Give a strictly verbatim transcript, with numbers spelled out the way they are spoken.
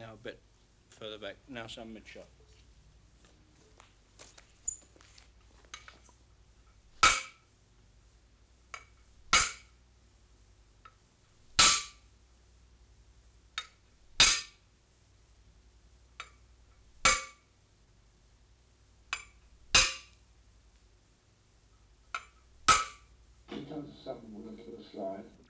Now a bit further back. Now some mid shot. Sometimes some will give it a slide.